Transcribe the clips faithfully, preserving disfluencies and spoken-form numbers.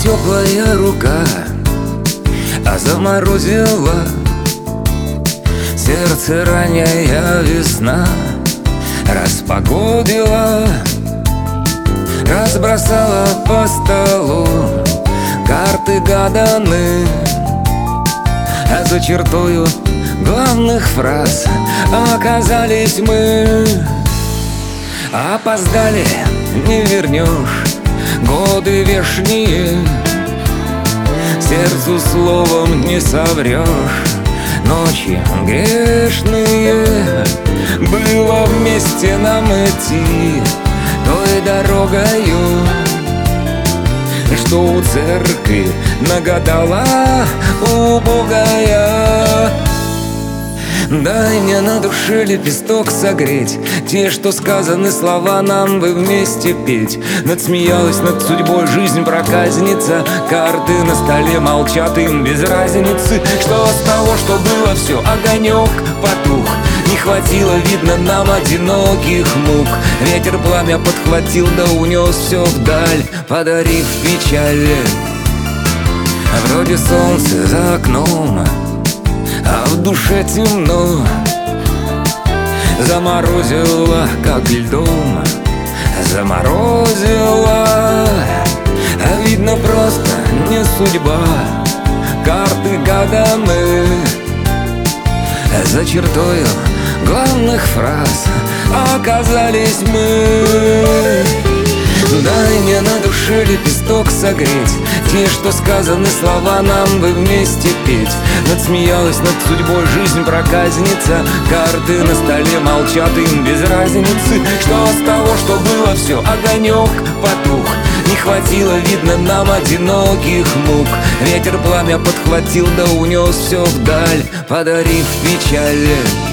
теплая рука, а заморозила сердце ранняя весна. Распогодила, разбросала по столу карты гаданы, а за чертою главных фраз оказались мы. Опоздали, не вернешь годы вешние, сердцу словом не соврешь. Ночи грешные, было вместе нам идти той дорогою, что у церкви нагадала убогая. Дай мне на душе лепесток согреть, те, что сказаны слова, нам бы вместе петь. Надсмеялась над судьбой жизнь проказница, карты на столе молчат, им без разницы. Что с того, что было все, огонек потух, не хватило, видно, нам одиноких мук. Ветер пламя подхватил, да унес все вдаль, подарив печаль. Вроде солнце за окном, а в душе темно. Заморозила, как льдом, заморозила. А видно, просто не судьба, карты гаданы. За чертою главных фраз оказались мы. Дай мне на душе лепесток согреть, те, что сказаны слова, нам бы вместе петь. Надсмеялась над судьбой жизнь проказница, карты на столе молчат, им без разницы. Что с того, что было все, огонек потух, не хватило, видно, нам одиноких мук. Ветер пламя подхватил, да унес все вдаль, подарив печаль.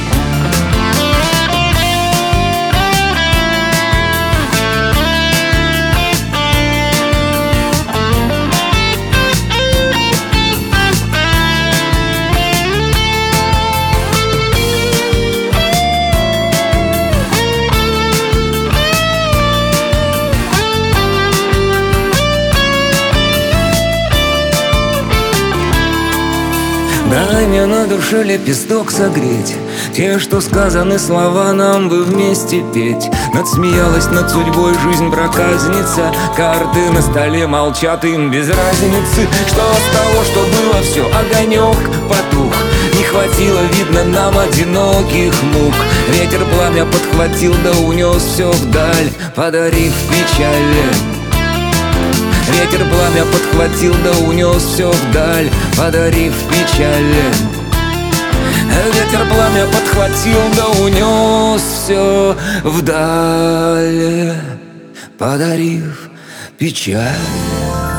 Дай мне на душе лепесток согреть, те, что сказаны слова, нам бы вместе петь. Надсмеялась над судьбой жизнь проказница, карты на столе молчат, им без разницы. Что с того, что было все, огонек потух, не хватило, видно, нам одиноких мук. Ветер пламя подхватил, да унес все вдаль, подарив печаль. Ветер пламя подхватил, да унес все вдаль, подарив печаль. Ветер пламя подхватил, да унес все вдаль, подарив печаль.